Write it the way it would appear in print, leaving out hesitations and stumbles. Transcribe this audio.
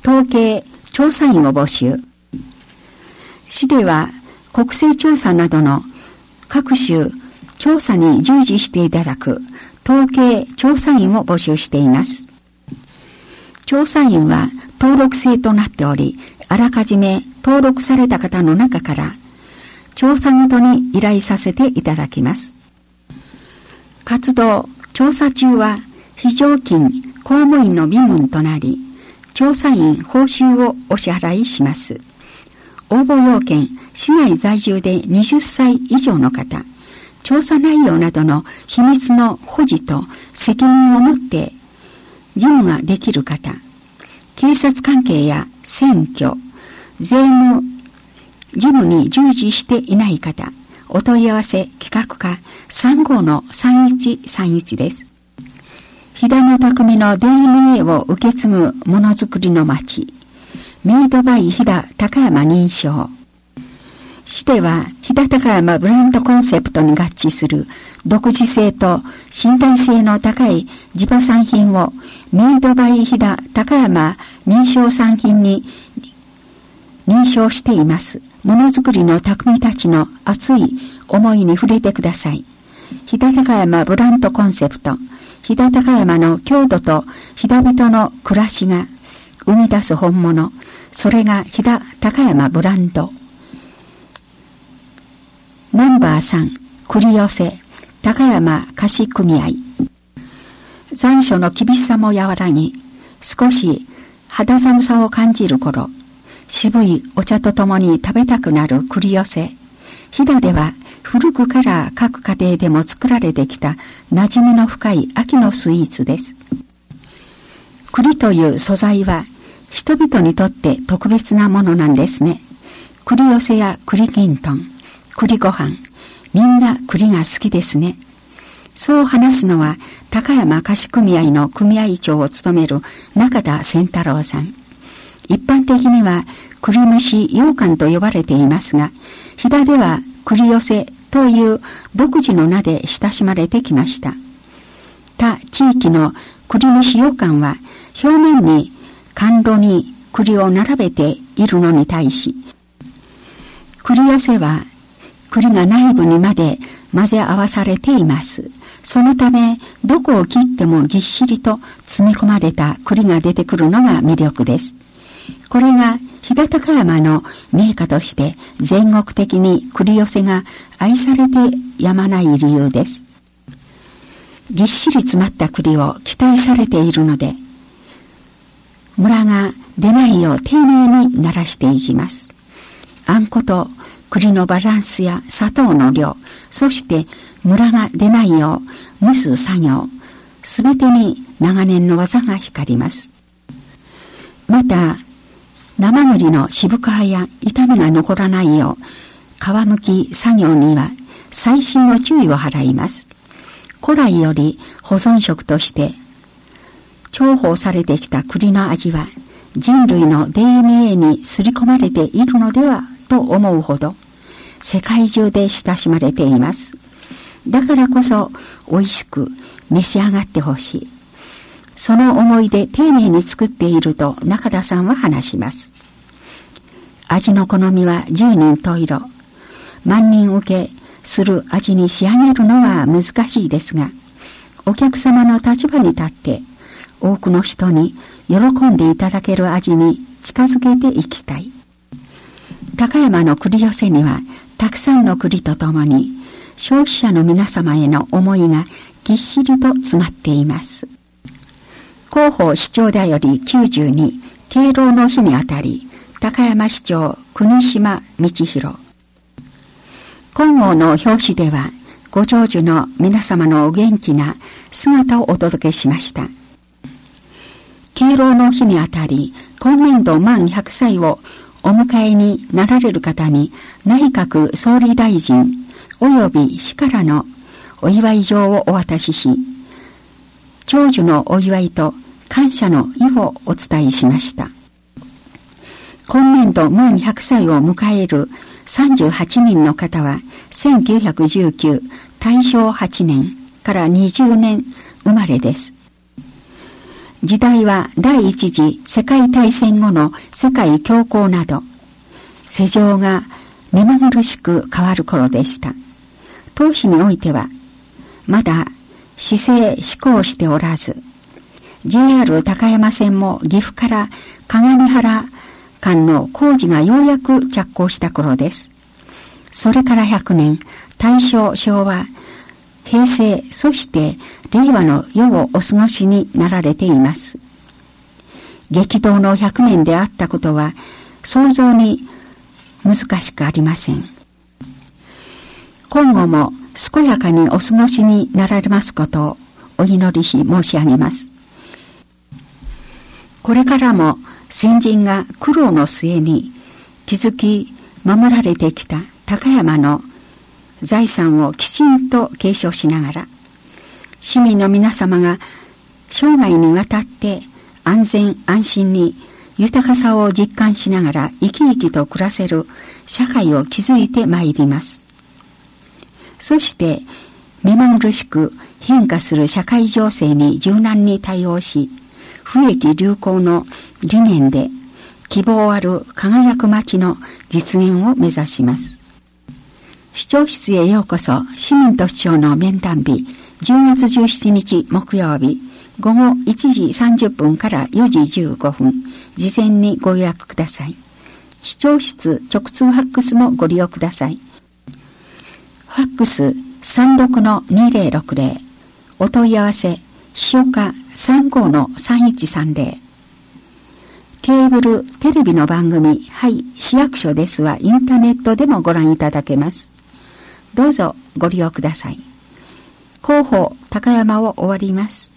統計調査員を募集。市では国勢調査などの各種調査に従事していただく統計調査員を募集しています。調査員は登録制となっており、あらかじめ登録された方の中から調査ごとに依頼させていただきます。活動調査中は非常勤公務員の身分となり、調査員報酬をお支払いします。応募要件、市内在住で20歳以上の方、調査内容などの秘密の保持と責任を持って事務ができる方、警察関係や選挙、税務事務に従事していない方、お問い合わせ企画課 35-3131 です。飛騨の匠の DNA を受け継ぐものづくりの町、メイドバイ飛騨高山認証。市では飛騨高山ブランドコンセプトに合致する独自性と身体性の高い地場産品をメイドバイ飛騨高山認証産品に認証しています。ものづくりの匠たちの熱い思いに触れてください。飛騨高山ブランドコンセプト、飛騨高山の郷土と飛騨人の暮らしが生み出す本物、それが飛騨高山ブランド。ナンバー3、繰り寄せ、高山菓子組合。残暑の厳しさも和らぎ、少し肌寒さを感じる頃、渋いお茶とともに食べたくなる栗寄せ。飛騨では古くから各家庭でも作られてきた馴染みの深い秋のスイーツです。栗という素材は人々にとって特別なものなんですね。栗寄せや栗きんとん、栗ご飯、みんな栗が好きですね。そう話すのは高山菓子組合の組合長を務める中田仙太郎さん。一般的には栗蒸し羊羹と呼ばれていますが、飛騨では栗寄せという独自の名で親しまれてきました。他地域の栗蒸し羊羹は表面に甘露に栗を並べているのに対し、栗寄せは栗が内部にまで混ぜ合わされています。そのためどこを切ってもぎっしりと詰め込まれた栗が出てくるのが魅力です。これが飛騨高山の銘菓として全国的に栗寄せが愛されてやまない理由です。ぎっしり詰まった栗を期待されているので、ムラが出ないよう丁寧にならしていきます。あんこと栗のバランスや砂糖の量、そしてムラが出ないよう蒸す作業、すべてに長年の技が光ります。また生栗の渋皮や傷みが残らないよう皮むき作業には細心の注意を払います。古来より保存食として重宝されてきた栗の味は人類の DNA に刷り込まれているのではと思うほど世界中で親しまれています。だからこそ美味しく召し上がってほしい。その思いで丁寧に作っていると中田さんは話します。味の好みは十人十色。万人受けする味に仕上げるのは難しいですが、お客様の立場に立って多くの人に喜んでいただける味に近づけていきたい。高山の栗寄せにはたくさんの栗とともに消費者の皆様への思いがぎっしりと詰まっています。広報市長だより92、敬老の日にあたり、高山市長国島道弘。今号の表紙では、ご長寿の皆様のお元気な姿をお届けしました。敬老の日にあたり、今年度満100歳をお迎えになられる方に、内閣総理大臣及び市からのお祝い状をお渡しし、長寿のお祝いと感謝の意をお伝えしました。今年度満100歳を迎える38人の方は1919大正8年から20年生まれです。 時代は第一次世界大戦後の世界恐慌など、世情が目まぐるしく変わる頃でした。当時においては、まだ市制施行しておらず、JR 高山線も岐阜から鏡原間の工事がようやく着工した頃です。それから100年、大正、昭和、平成、そして令和の世をお過ごしになられています。激動の100年であったことは想像に難しくありません。今後も健やかにお過ごしになられますことをお祈りし申し上げます。これからも先人が苦労の末に築き守られてきた高山の財産をきちんと継承しながら、市民の皆様が生涯にわたって安全安心に豊かさを実感しながら生き生きと暮らせる社会を築いてまいります。そして目まぐるしく変化する社会情勢に柔軟に対応し、不易流行の理念で希望ある輝く街の実現を目指します。市長室へようこそ。市民と市長の面談日、10月17日木曜日、午後1時30分から4時15分、事前にご予約ください。市長室直通ファックスもご利用ください。ファックス 36-2060、お問い合わせ、秘書課 35-3130。ケーブル、テレビの番組、はい、市役所ですはインターネットでもご覧いただけます。どうぞご利用ください。広報高山を終わります。